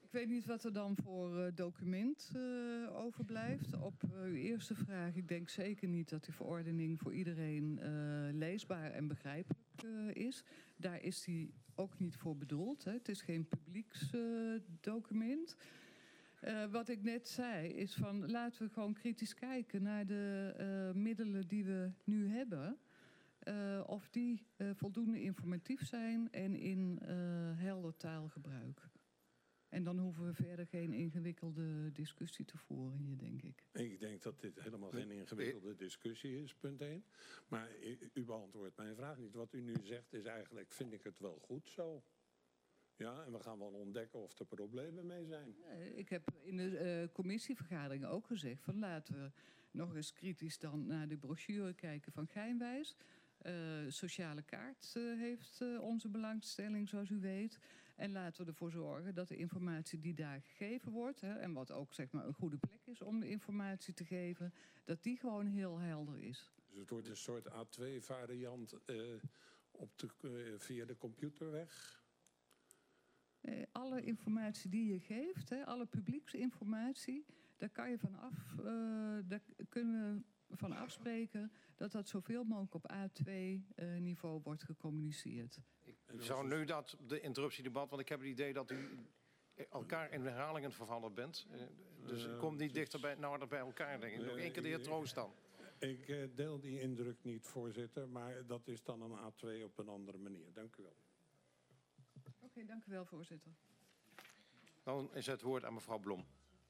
Ik weet niet wat er dan voor uh, document uh, overblijft. Op uh, uw eerste vraag, ik denk zeker niet dat die verordening voor iedereen uh, leesbaar en begrijpelijk uh, is. Daar is die ook niet voor bedoeld. Hè. Het is geen publieksdocument. Uh, uh, wat ik net zei is van laten we gewoon kritisch kijken naar de uh, middelen die we nu hebben. Uh, of die uh, voldoende informatief zijn en in uh, helder taalgebruik. En dan hoeven we verder geen ingewikkelde discussie te voeren hier, denk ik. Ik denk dat dit helemaal geen ingewikkelde discussie is, punt één. Maar u, u beantwoordt mijn vraag niet. Wat u nu zegt is eigenlijk, vind ik het wel goed zo? Ja, en we gaan wel ontdekken of er problemen mee zijn. Ik heb in de uh, commissievergadering ook gezegd van laten we nog eens kritisch dan naar de brochure kijken van Geinwijs. Uh, sociale kaart uh, heeft uh, onze belangstelling, zoals u weet. En laten we ervoor zorgen dat de informatie die daar gegeven wordt, hè, en wat ook zeg maar een goede plek is om de informatie te geven, dat die gewoon heel helder is. Dus het wordt een soort A twee variant uh, op de, uh, via de computerweg? Uh, alle informatie die je geeft, hè, alle publieksinformatie, daar kan je vanaf, uh, daar kunnen we van afspreken dat dat zoveel mogelijk op A twee niveau wordt gecommuniceerd. Ik zou nu dat, de interruptiedebat, want ik heb het idee dat u elkaar in herhalingen vervallen bent. Dus uh, kom niet dichter bij, nauwer bij elkaar, denk ik. Nog één keer de heer Troost dan. Ik uh, deel die indruk niet, voorzitter, maar dat is dan een A twee op een andere manier. Dank u wel. Oké, okay, dank u wel, voorzitter. Dan is het woord aan mevrouw Blom.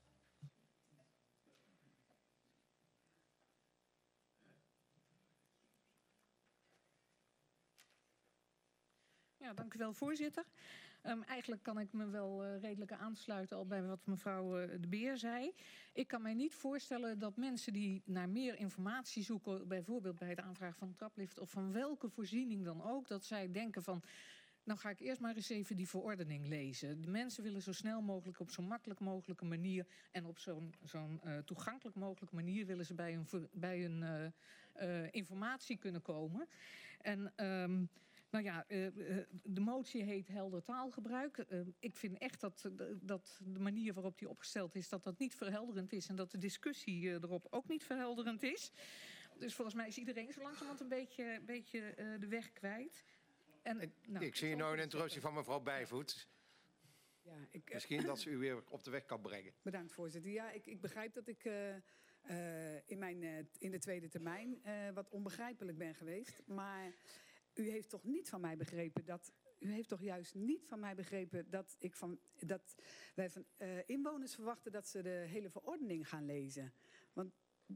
Ja, dank u wel, voorzitter. Um, eigenlijk kan ik me wel uh, redelijk aansluiten al bij wat mevrouw uh, De Beer zei. Ik kan mij niet voorstellen dat mensen die naar meer informatie zoeken, bijvoorbeeld bij het aanvragen van een traplift of van welke voorziening dan ook, dat zij denken van, nou ga ik eerst maar eens even die verordening lezen. De mensen willen zo snel mogelijk op zo makkelijk mogelijke manier en op zo'n zo'n uh, toegankelijk mogelijke manier willen ze bij hun, bij hun uh, uh, informatie kunnen komen. En um, Nou ja, de motie heet helder taalgebruik. Ik vind echt dat, dat de manier waarop die opgesteld is, dat dat niet verhelderend is. En dat de discussie erop ook niet verhelderend is. Dus volgens mij is iedereen zo langzamerhand een beetje, beetje de weg kwijt. En, ik nou, ik zie nu een interruptie van mevrouw Bijvoet. Ja, ik, Misschien dat ze u weer op de weg kan brengen. Bedankt, voorzitter. Ja, ik, ik begrijp dat ik uh, uh, in, mijn, uh, in de tweede termijn uh, wat onbegrijpelijk ben geweest. Maar u heeft toch niet van mij begrepen dat... U heeft toch juist niet van mij begrepen dat, ik van, dat wij van uh, inwoners verwachten dat ze de hele verordening gaan lezen. Want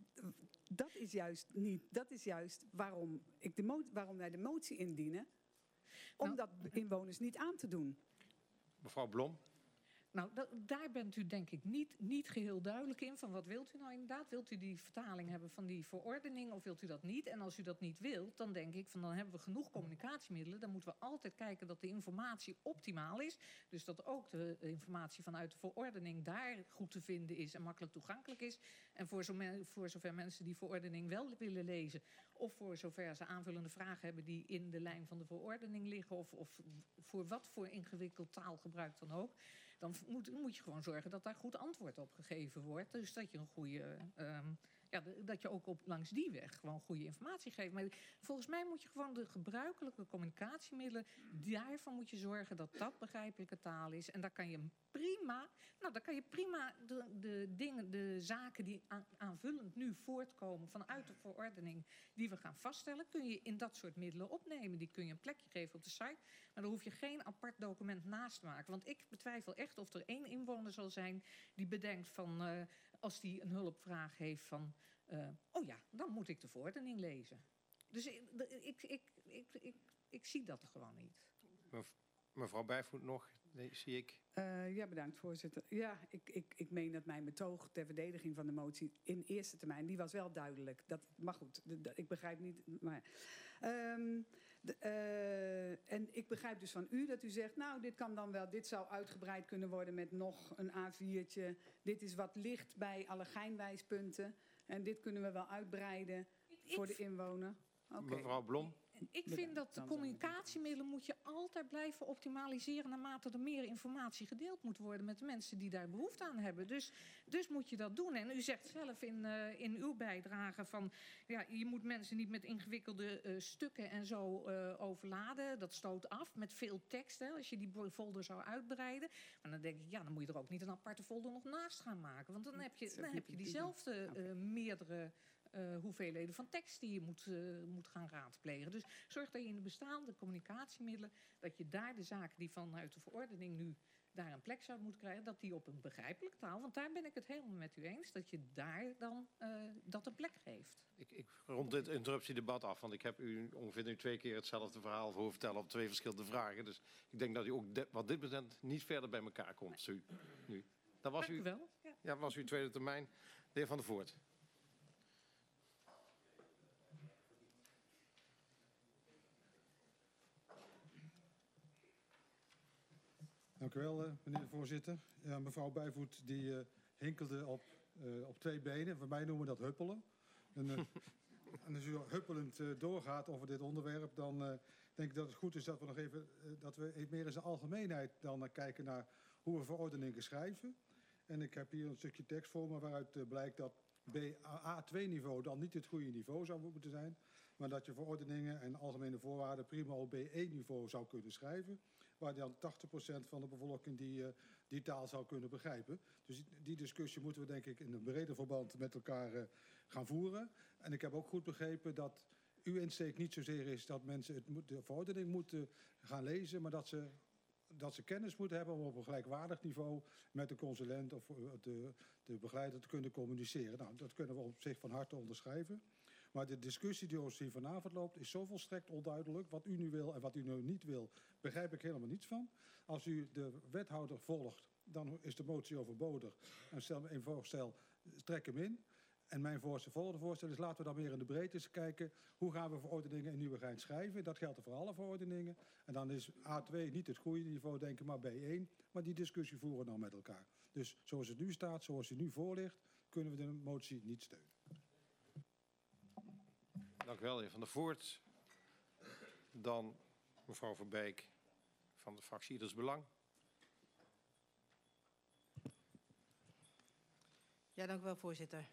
dat is juist niet, dat is juist waarom, ik de mo- waarom wij de motie indienen. Om dat inwoners niet aan te doen. Mevrouw Blom. Nou, da- daar bent u denk ik niet, niet geheel duidelijk in. Van wat wilt u nou inderdaad? Wilt u die vertaling hebben van die verordening of wilt u dat niet? En als u dat niet wilt, dan denk ik van dan hebben we genoeg communicatiemiddelen. Dan moeten we altijd kijken dat de informatie optimaal is. Dus dat ook de informatie vanuit de verordening daar goed te vinden is en makkelijk toegankelijk is. En voor, zo me- voor zover mensen die verordening wel willen lezen, of voor zover ze aanvullende vragen hebben die in de lijn van de verordening liggen, of, of voor wat voor ingewikkeld taalgebruik dan ook, dan moet, moet je gewoon zorgen dat daar goed antwoord op gegeven wordt. Dus dat je een goede, um, ja, de, dat je ook op langs die weg gewoon goede informatie geeft. Maar volgens mij moet je gewoon de gebruikelijke communicatiemiddelen, daarvan moet je zorgen dat dat begrijpelijke taal is. En daar kan je prima, nou, daar kan je prima de, de dingen, de zaken die aan, aanvullend nu voortkomen vanuit de verordening die we gaan vaststellen, kun je in dat soort middelen opnemen. Die kun je een plekje geven op de site. Maar daar hoef je geen apart document naast te maken. Want ik betwijfel echt of er één inwoner zal zijn die bedenkt van, uh, als die een hulpvraag heeft van, uh, oh ja, dan moet ik de verordening lezen. Dus ik, ik, ik, ik, ik, ik zie dat er gewoon niet. Mevrouw Bijvoet nog, nee, zie ik. Uh, ja, bedankt, voorzitter. Ja, ik, ik, ik meen dat mijn betoog ter verdediging van de motie in eerste termijn, die was wel duidelijk. Dat, maar goed, de, de, ik begrijp niet. Maar, um, de, uh, en ik begrijp dus van u dat u zegt, nou, dit kan dan wel, dit zou uitgebreid kunnen worden met nog een A viertje. Dit is wat ligt bij alle Geinwijspunten. En dit kunnen we wel uitbreiden ik, voor ik, de inwoner. Okay. Mevrouw Blom. Ik vind dat de communicatiemiddelen moet je altijd blijven optimaliseren naarmate er meer informatie gedeeld moet worden met de mensen die daar behoefte aan hebben. Dus, dus moet je dat doen. En u zegt zelf in, uh, in uw bijdrage van ja, je moet mensen niet met ingewikkelde uh, stukken en zo uh, overladen. Dat stoot af met veel tekst, hè, als je die folder zou uitbreiden. Maar dan denk ik, ja, dan moet je er ook niet een aparte folder nog naast gaan maken. Want dan heb je, dan heb je diezelfde uh, meerdere Uh, hoeveelheden van tekst die je moet, uh, moet gaan raadplegen. Dus zorg dat je in de bestaande communicatiemiddelen, dat je daar de zaken die vanuit de verordening nu daar een plek zou moeten krijgen, dat die op een begrijpelijke taal, want daar ben ik het helemaal met u eens, dat je daar dan uh, dat een plek geeft. Ik, ik rond dit interruptiedebat af, want ik heb u ongeveer nu twee keer hetzelfde verhaal horen vertellen op twee verschillende vragen. Dus ik denk dat u ook de, wat dit betreft niet verder bij elkaar komt. Nee. Nu. Dat was Dank u, u wel. Ja. Ja, was uw tweede termijn. De heer Van der Voort. Dank u wel, uh, meneer de voorzitter. Ja, mevrouw Bijvoet die uh, hinkelde op, uh, op twee benen. Voor mij noemen we dat huppelen. En, uh, en als u huppelend uh, doorgaat over dit onderwerp, dan uh, denk ik dat het goed is dat we nog even, uh, dat we even meer in zijn algemeenheid dan uh, kijken naar hoe we verordeningen schrijven. En ik heb hier een stukje tekst voor me waaruit uh, blijkt dat B A twee niveau dan niet het goede niveau zou moeten zijn, maar dat je verordeningen en algemene voorwaarden prima op B één niveau zou kunnen schrijven, waar dan tachtig procent van de bevolking die, uh, die taal zou kunnen begrijpen. Dus die discussie moeten we denk ik in een breder verband met elkaar uh, gaan voeren. En ik heb ook goed begrepen dat uw insteek niet zozeer is dat mensen het moet, de verordening moeten gaan lezen, maar dat ze, dat ze kennis moeten hebben om op een gelijkwaardig niveau met de consulent of de, de begeleider te kunnen communiceren. Nou, dat kunnen we op zich van harte onderschrijven. Maar de discussie die ons hier vanavond loopt is zo volstrekt onduidelijk. Wat u nu wil en wat u nu niet wil, begrijp ik helemaal niets van. Als u de wethouder volgt, dan is de motie overbodig. En stel me een voorstel, trek hem in. En mijn voorstel, volgende voorstel is laten we dan meer in de breedte eens kijken. Hoe gaan we verordeningen in Nieuwegein schrijven? Dat geldt voor alle verordeningen. En dan is A twee niet het goede niveau, denk ik, maar B één. Maar die discussie voeren we dan met elkaar. Dus zoals het nu staat, zoals het nu voor ligt, kunnen we de motie niet steunen. Dank u wel, heer Van der Voort. Dan mevrouw Verbeek van de fractie Ieders Belang. Ja, dank u wel, voorzitter.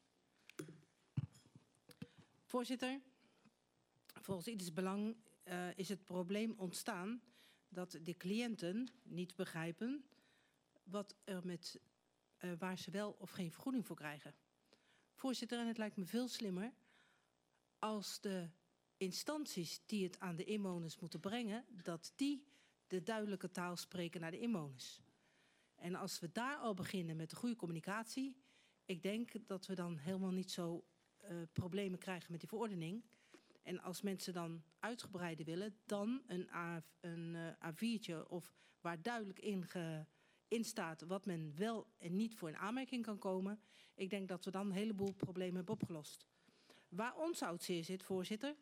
Voorzitter, volgens Ieders Belang uh, is het probleem ontstaan dat de cliënten niet begrijpen wat er met, uh, waar ze wel of geen vergoeding voor krijgen. Voorzitter, en het lijkt me veel slimmer als de instanties die het aan de inwoners moeten brengen, dat die de duidelijke taal spreken naar de inwoners. En als we daar al beginnen met de goede communicatie, ik denk dat we dan helemaal niet zo uh, problemen krijgen met die verordening. En als mensen dan uitgebreider willen, dan een, A, een uh, A viertje of waar duidelijk in, ge, in staat wat men wel en niet voor in aanmerking kan komen. Ik denk dat we dan een heleboel problemen hebben opgelost. Waar ons oud zeer zit, voorzitter,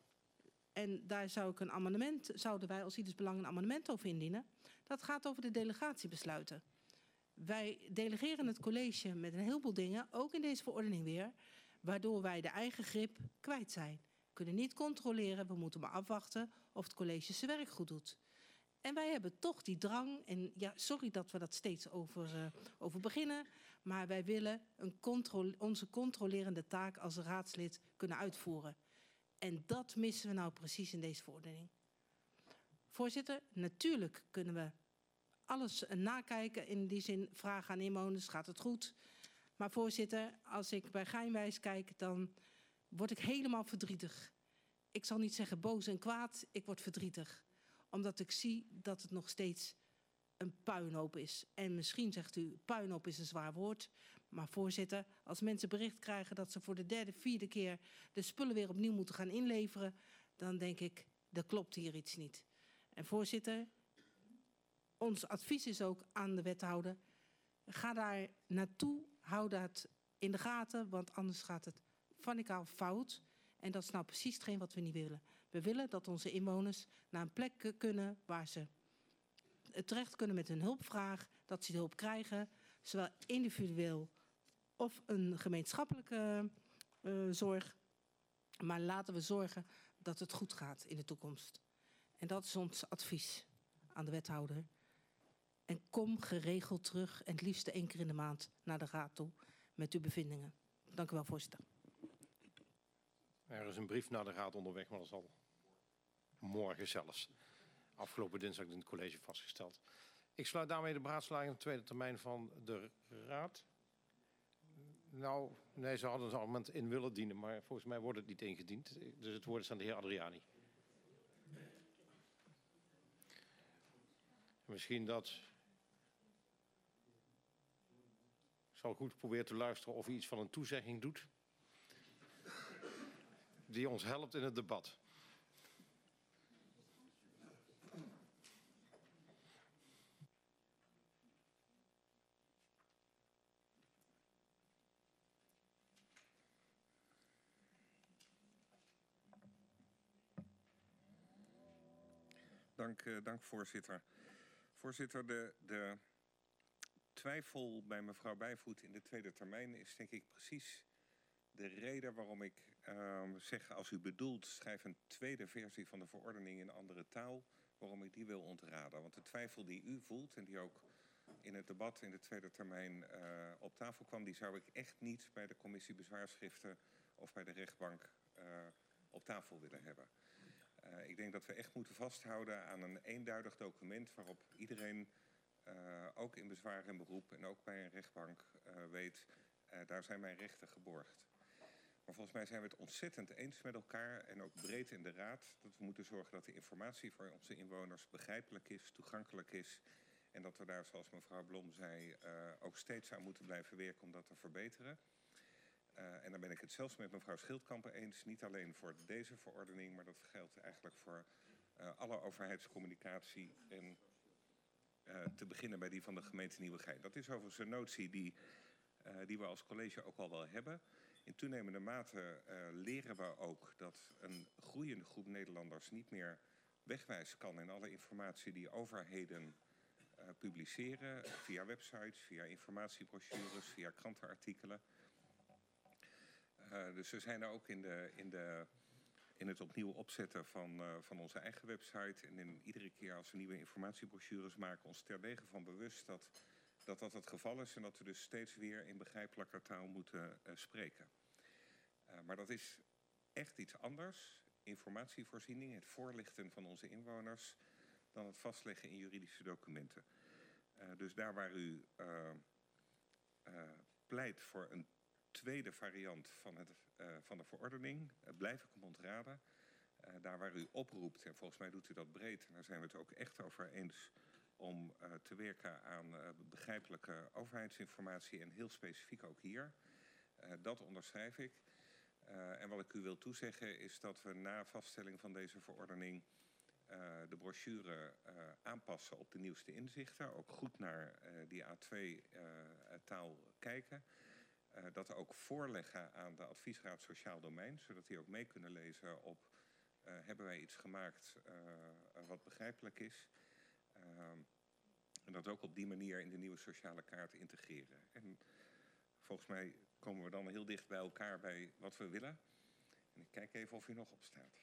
en daar zou ik een amendement, zouden wij als Ieders Belang een amendement over indienen. Dat gaat over de delegatiebesluiten. Wij delegeren het college met een heleboel dingen, ook in deze verordening weer, waardoor wij de eigen grip kwijt zijn. We kunnen niet controleren, we moeten maar afwachten of het college zijn werk goed doet. En wij hebben toch die drang, en ja, sorry dat we dat steeds over, uh, over beginnen, maar wij willen een controle, onze controlerende taak als raadslid kunnen uitvoeren. En dat missen we nou precies in deze verordening. Voorzitter, natuurlijk kunnen we alles nakijken, in die zin vragen aan inwoners, gaat het goed? Maar voorzitter, als ik bij Geinwijs kijk, dan word ik helemaal verdrietig. Ik zal niet zeggen boos en kwaad, ik word verdrietig. Omdat ik zie dat het nog steeds een puinhoop is. En misschien zegt u, puinhoop is een zwaar woord. Maar voorzitter, als mensen bericht krijgen dat ze voor de derde, vierde keer de spullen weer opnieuw moeten gaan inleveren, dan denk ik, er klopt hier iets niet. En voorzitter, ons advies is ook aan de wethouder, ga daar naartoe, hou dat in de gaten, want anders gaat het fanicaal fout. En dat is nou precies hetgeen wat we niet willen. We willen dat onze inwoners naar een plek kunnen waar ze terecht kunnen met hun hulpvraag, dat ze de hulp krijgen, zowel individueel of een gemeenschappelijke uh, zorg. Maar laten we zorgen dat het goed gaat in de toekomst. En dat is ons advies aan de wethouder. En kom geregeld terug, en het liefst één keer in de maand, naar de raad toe met uw bevindingen. Dank u wel, voorzitter. Er is een brief naar de raad onderweg, maar dat is al morgen zelfs. Afgelopen dinsdag in het college vastgesteld. Ik sluit daarmee de beraadslaging op de tweede termijn van de raad. Nou, nee, ze hadden een argument in willen dienen, maar volgens mij wordt het niet ingediend. Dus het woord is aan de heer Adriani. Misschien dat... Ik zal goed proberen te luisteren of hij iets van een toezegging doet. Die ons helpt in het debat. Dank, uh, dank voorzitter. Voorzitter, de, de twijfel bij mevrouw Bijvoet in de tweede termijn is denk ik precies de reden waarom ik uh, zeg, als u bedoelt, schrijf een tweede versie van de verordening in andere taal, waarom ik die wil ontraden. Want de twijfel die u voelt en die ook in het debat in de tweede termijn uh, op tafel kwam, die zou ik echt niet bij de commissie bezwaarschriften of bij de rechtbank uh, op tafel willen hebben. Uh, ik denk dat we echt moeten vasthouden aan een eenduidig document waarop iedereen, uh, ook in bezwaar en beroep en ook bij een rechtbank, uh, weet, uh, daar zijn mijn rechten geborgd. Maar volgens mij zijn we het ontzettend eens met elkaar en ook breed in de raad dat we moeten zorgen dat de informatie voor onze inwoners begrijpelijk is, toegankelijk is en dat we daar, zoals mevrouw Blom zei, uh, ook steeds aan moeten blijven werken om dat te verbeteren. Uh, en dan ben ik het zelfs met mevrouw Schildkampen eens, niet alleen voor deze verordening, maar dat geldt eigenlijk voor uh, alle overheidscommunicatie en uh, te beginnen bij die van de gemeente Nieuwegein. Dat is overigens een notie die, uh, die we als college ook al wel hebben. In toenemende mate uh, leren we ook dat een groeiende groep Nederlanders niet meer wegwijs kan in alle informatie die overheden uh, publiceren, via websites, via informatiebrochures, via krantenartikelen. Uh, dus we zijn er ook in, de, in, de, in het opnieuw opzetten van, uh, van onze eigen website en in iedere keer als we nieuwe informatiebrochures maken ons terdege van bewust dat, dat dat het geval is en dat we dus steeds weer in begrijpelijke taal moeten uh, spreken. Uh, maar dat is echt iets anders, informatievoorziening, het voorlichten van onze inwoners, dan het vastleggen in juridische documenten. Uh, dus daar waar u uh, uh, pleit voor een tweede variant van, het, uh, van de verordening, uh, blijf ik hem ontraden. Uh, daar waar u oproept, en volgens mij doet u dat breed, en daar zijn we het ook echt over eens, om uh, te werken aan uh, begrijpelijke overheidsinformatie en heel specifiek ook hier. Uh, dat onderschrijf ik. Uh, en wat ik u wil toezeggen is dat we na vaststelling van deze verordening uh, de brochure uh, aanpassen op de nieuwste inzichten. Ook goed naar uh, die A twee taal uh, kijken. Uh, dat ook voorleggen aan de adviesraad Sociaal Domein, zodat die ook mee kunnen lezen op uh, hebben wij iets gemaakt uh, wat begrijpelijk is. Uh, en dat ook op die manier in de nieuwe sociale kaart integreren. En volgens mij komen we dan heel dicht bij elkaar bij wat we willen. En ik kijk even of u nog opstaat.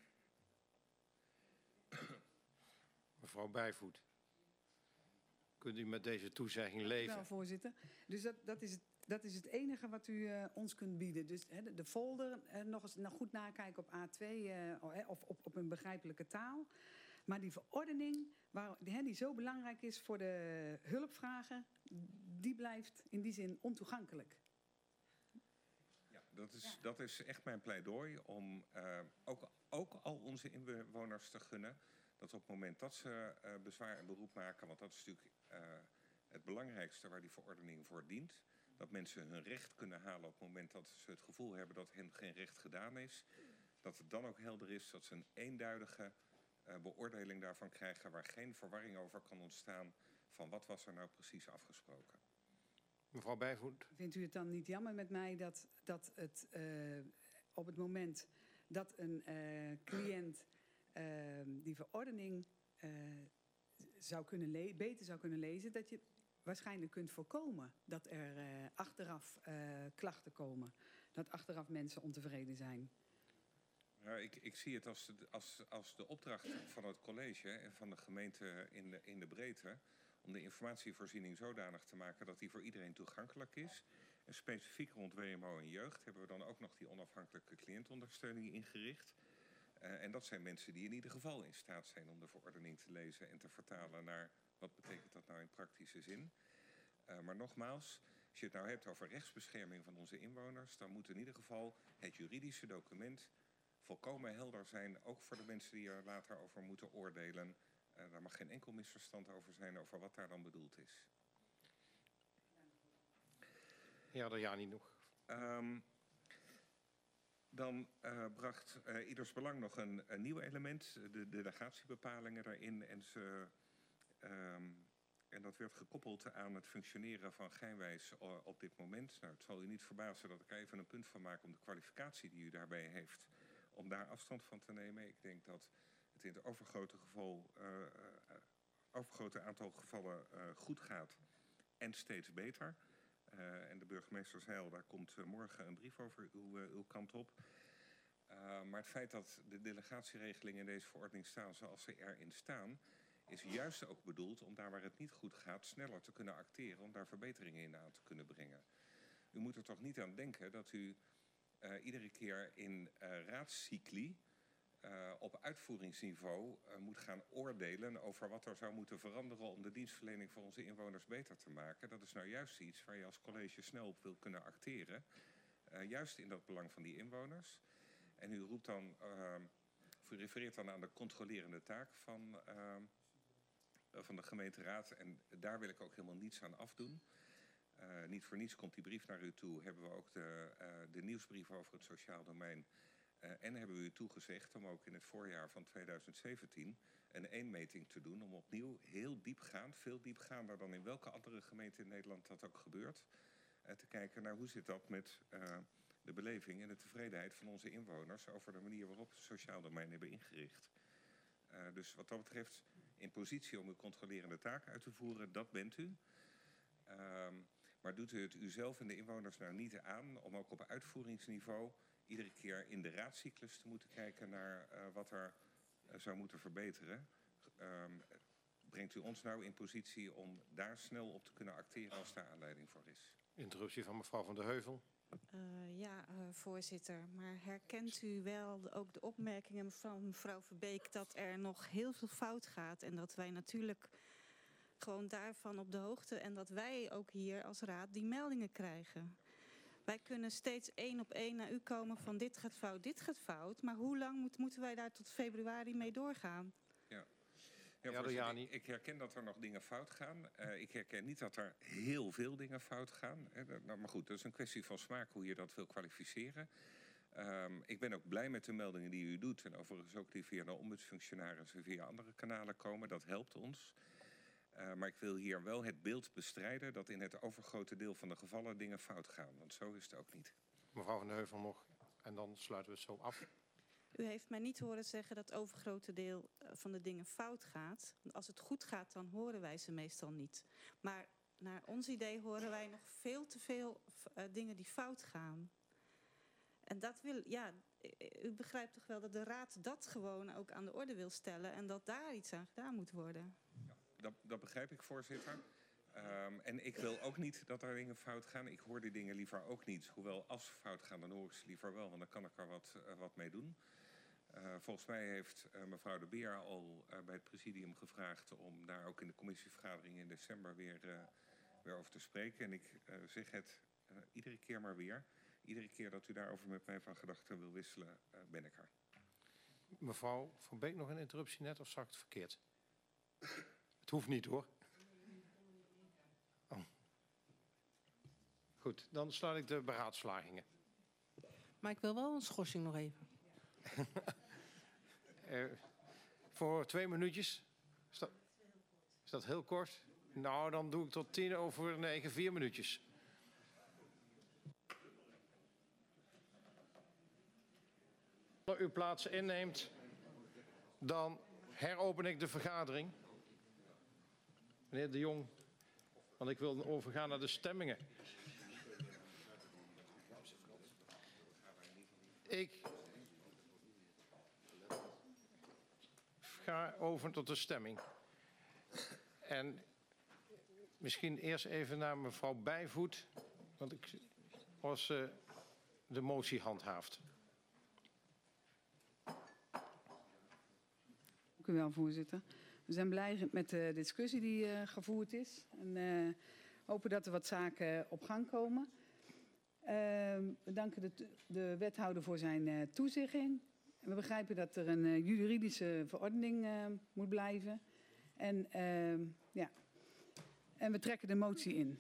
Mevrouw Bijvoet, kunt u met deze toezegging leven? Wel, voorzitter. Dus dat, dat, is, het, dat is het enige wat u uh, ons kunt bieden. Dus hè, de folder, uh, nog eens nog goed nakijken op A twee uh, of op, op een begrijpelijke taal. Maar die verordening, waar, die, die zo belangrijk is voor de hulpvragen, die blijft in die zin ontoegankelijk. Ja, dat is, ja. dat is echt mijn pleidooi om uh, ook, ook al onze inwoners te gunnen dat op het moment dat ze uh, bezwaar en beroep maken, want dat is natuurlijk uh, het belangrijkste waar die verordening voor dient, dat mensen hun recht kunnen halen op het moment dat ze het gevoel hebben dat hen geen recht gedaan is, dat het dan ook helder is dat ze een eenduidige uh, beoordeling daarvan krijgen waar geen verwarring over kan ontstaan van wat was er nou precies afgesproken. Mevrouw Bijvoet. Vindt u het dan niet jammer met mij dat, dat het uh, op het moment dat een uh, cliënt uh, die verordening uh, zou kunnen le- beter zou kunnen lezen, dat je waarschijnlijk kunt voorkomen dat er uh, achteraf uh, klachten komen, dat achteraf mensen ontevreden zijn? Nou, ik, ik zie het als de, als, als de opdracht van het college en van de gemeente in de, in de breedte om de informatievoorziening zodanig te maken dat die voor iedereen toegankelijk is. En specifiek rond W M O en jeugd hebben we dan ook nog die onafhankelijke cliëntondersteuning ingericht. Uh, en dat zijn mensen die in ieder geval in staat zijn om de verordening te lezen en te vertalen naar wat betekent dat nou in praktische zin. Uh, maar nogmaals, als je het nou hebt over rechtsbescherming van onze inwoners, dan moet in ieder geval het juridische document volkomen helder zijn, ook voor de mensen die er later over moeten oordelen. Uh, daar mag geen enkel misverstand over zijn over wat daar dan bedoeld is. Ja, dat ja niet nog. Um, dan uh, bracht uh, Ieders Belang nog een, een nieuw element, de delegatiebepalingen daarin. En, ze, um, en dat werd gekoppeld aan het functioneren van Geinwijs op dit moment. Nou, het zal u niet verbazen dat ik er even een punt van maak om de kwalificatie die u daarbij heeft, om daar afstand van te nemen. Ik denk dat het in het overgrote, geval, uh, uh, overgrote aantal gevallen uh, goed gaat en steeds beter. Uh, en de burgemeester zei al, daar komt uh, morgen een brief over uw, uh, uw kant op. Uh, maar het feit dat de delegatieregelingen in deze verordening staan zoals ze erin staan, is juist ook bedoeld om daar waar het niet goed gaat sneller te kunnen acteren, om daar verbeteringen in aan te kunnen brengen. U moet er toch niet aan denken dat u uh, iedere keer in uh, raadscycli uh, op uitvoeringsniveau uh, moet gaan oordelen over wat er zou moeten veranderen om de dienstverlening voor onze inwoners beter te maken. Dat is nou juist iets waar je als college snel op wil kunnen acteren. Uh, juist in dat belang van die inwoners. En u roept dan, uh, of u refereert dan aan de controlerende taak van, uh, van de gemeenteraad. En daar wil ik ook helemaal niets aan afdoen. Uh, niet voor niets komt die brief naar u toe. Hebben we ook de, uh, de nieuwsbrief over het sociaal domein. Uh, en hebben we u toegezegd om ook in het voorjaar van tweeduizend zeventien een eenmeting te doen. Om opnieuw heel diepgaand, veel diepgaander dan in welke andere gemeente in Nederland dat ook gebeurt. Uh, te kijken naar hoe zit dat met uh, de beleving en de tevredenheid van onze inwoners over de manier waarop we het sociaal domein hebben ingericht. Uh, dus wat dat betreft in positie om uw controlerende taak uit te voeren, dat bent u. Uh, maar doet u het uzelf en de inwoners nou niet aan om ook op uitvoeringsniveau iedere keer in de raadscyclus te moeten kijken naar uh, wat er uh, zou moeten verbeteren. Um, brengt u ons nou in positie om daar snel op te kunnen acteren als daar aanleiding voor is? Interruptie van mevrouw Van der Heuvel. Uh, ja, uh, voorzitter. Maar herkent u wel de, ook de opmerkingen van mevrouw Verbeek dat er nog heel veel fout gaat en dat wij natuurlijk gewoon daarvan op de hoogte en dat wij ook hier als raad die meldingen krijgen? Wij kunnen steeds één op één naar u komen van dit gaat fout, dit gaat fout. Maar hoe lang moet, moeten wij daar tot februari mee doorgaan? Ja, ja, ja, ja ik, ik herken dat er nog dingen fout gaan. Uh, ik herken niet dat er heel veel dingen fout gaan. Hè. Nou, maar goed, dat is een kwestie van smaak hoe je dat wil kwalificeren. Um, ik ben ook blij met de meldingen die u doet. En overigens ook die via de ombudsfunctionarissen via andere kanalen komen. Dat helpt ons. Uh, maar ik wil hier wel het beeld bestrijden dat in het overgrote deel van de gevallen dingen fout gaan. Want zo is het ook niet. Mevrouw Van der Heuvel nog. En dan sluiten we het zo af. U heeft mij niet horen zeggen dat het overgrote deel van de dingen fout gaat. Want als het goed gaat, dan horen wij ze meestal niet. Maar naar ons idee horen wij nog veel te veel uh, dingen die fout gaan. En dat wil, ja, u begrijpt toch wel dat de raad dat gewoon ook aan de orde wil stellen en dat daar iets aan gedaan moet worden. Ja, dat, dat begrijp ik, voorzitter. Um, en ik wil ook niet dat er dingen fout gaan. Ik hoor die dingen liever ook niet. Hoewel als ze fout gaan, dan hoor ik ze liever wel, want dan kan ik er wat, uh, wat mee doen. Uh, volgens mij heeft uh, mevrouw De Beer al uh, bij het presidium gevraagd om daar ook in de commissievergadering in december weer, uh, weer over te spreken. En ik uh, zeg het uh, iedere keer maar weer. Iedere keer dat u daarover met mij van gedachten wil wisselen, uh, ben ik er. Mevrouw Van Beek nog een interruptie net of zag ik het verkeerd? Het hoeft niet hoor. Oh. Goed, dan sluit ik de beraadslagingen. Maar ik wil wel een schorsing nog even. uh, voor twee minuutjes. Is dat, is dat heel kort? Nou, dan doe ik tot tien over negen, vier minuutjes. Als u uw plaatsen inneemt, dan heropen ik de vergadering. Meneer De Jong, want ik wil overgaan naar de stemmingen. Ik ga over tot de stemming. En misschien eerst even naar mevrouw Bijvoet, want ik, als ze de motie handhaaft. Dank u wel, voorzitter. We zijn blij met de discussie die uh, gevoerd is. En uh, hopen dat er wat zaken op gang komen. Uh, we danken de, de wethouder voor zijn uh, toezegging. We begrijpen dat er een uh, juridische verordening uh, moet blijven. En, uh, ja. en we trekken de motie in.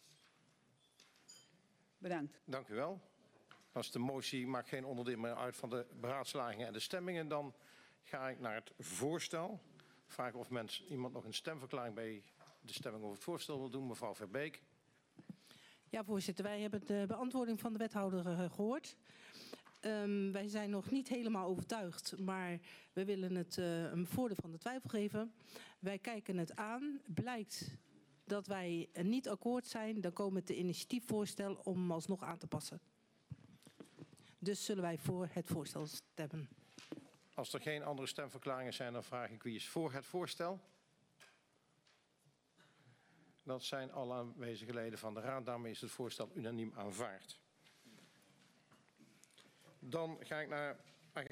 Bedankt. Dank u wel. Als de motie maakt geen onderdeel meer uit van de beraadslagingen en de stemmingen, dan ga ik naar het voorstel. Vraag of mens, iemand nog een stemverklaring bij de stemming over het voorstel wil doen. Mevrouw Verbeek. Ja, voorzitter. Wij hebben de beantwoording van de wethouder uh, gehoord. Um, wij zijn nog niet helemaal overtuigd, maar we willen het uh, een voordeel van de twijfel geven. Wij kijken het aan. Blijkt dat wij uh, niet akkoord zijn, dan komen we met de initiatiefvoorstel om hem alsnog aan te passen. Dus zullen wij voor het voorstel stemmen. Als er geen andere stemverklaringen zijn, dan vraag ik wie is voor het voorstel. Dat zijn alle aanwezige leden van de Raad. Daarmee is het voorstel unaniem aanvaard. Dan ga ik naar